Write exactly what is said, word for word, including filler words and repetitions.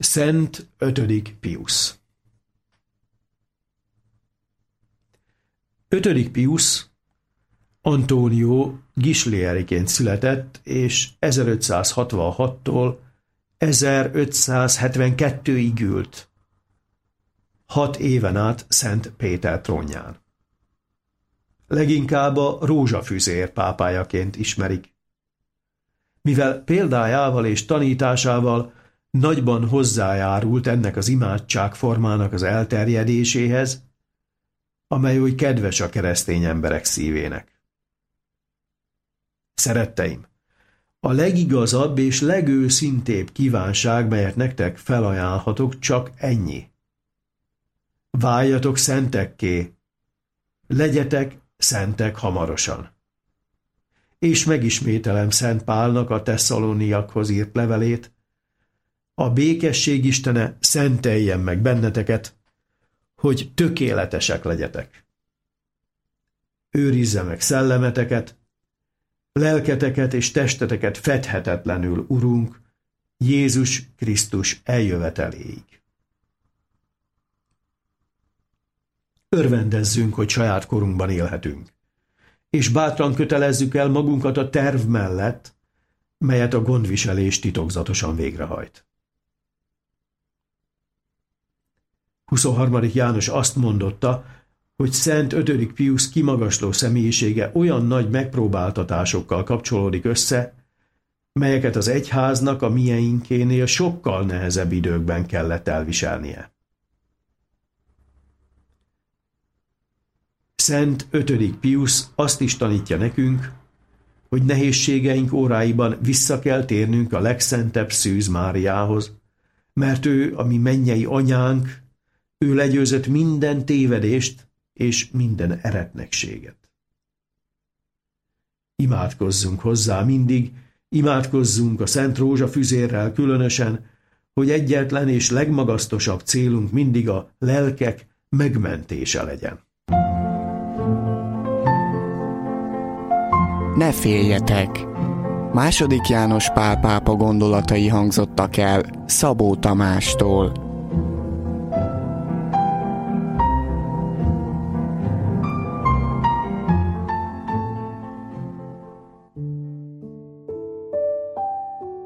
Szent ötödik Piusz. Ötödik Piusz Antonio Ghislieriként született, és ezerötszázhatvanhattól ezerötszázhetvenkettőig ült. Hat éven át Szent Péter trónján. Leginkább a rózsafüzér pápájaként ismerik. Mivel példájával és tanításával nagyban hozzájárult ennek az imádságformának az elterjedéséhez, amely oly kedves a keresztény emberek szívének. Szeretteim, a legigazabb és legőszintébb kívánság, melyet nektek felajánlhatok, csak ennyi. Váljatok szentekké, legyetek szentek hamarosan. És megismételem Szent Pálnak a Tesszaloniakhoz írt levelét: a békesség Istene szenteljen meg benneteket, hogy tökéletesek legyetek. Őrizze meg szellemeteket, lelketeket és testeteket fedhetetlenül Urunk, Jézus Krisztus eljöveteléig. Örvendezzünk, hogy saját korunkban élhetünk, és bátran kötelezzük el magunkat a terv mellett, melyet a gondviselés titokzatosan végrehajt. huszonharmadik János azt mondotta, hogy Szent ötödik Piusz kimagasló személyisége olyan nagy megpróbáltatásokkal kapcsolódik össze, melyeket az egyháznak a mieinkénél sokkal nehezebb időkben kellett elviselnie. Szent ötödik Piusz azt is tanítja nekünk, hogy nehézségeink óráiban vissza kell térnünk a legszentebb Szűz Máriához, mert ő a mi mennyei anyánk, ő legyőzött minden tévedést és minden eretnekséget. Imádkozzunk hozzá mindig, imádkozzunk a Szent Rózsafüzérrel különösen, hogy egyetlen és legmagasztosabb célunk mindig a lelkek megmentése legyen. Ne féljetek! Második János Pál pápa gondolatai hangzottak el Szabó Tamástól.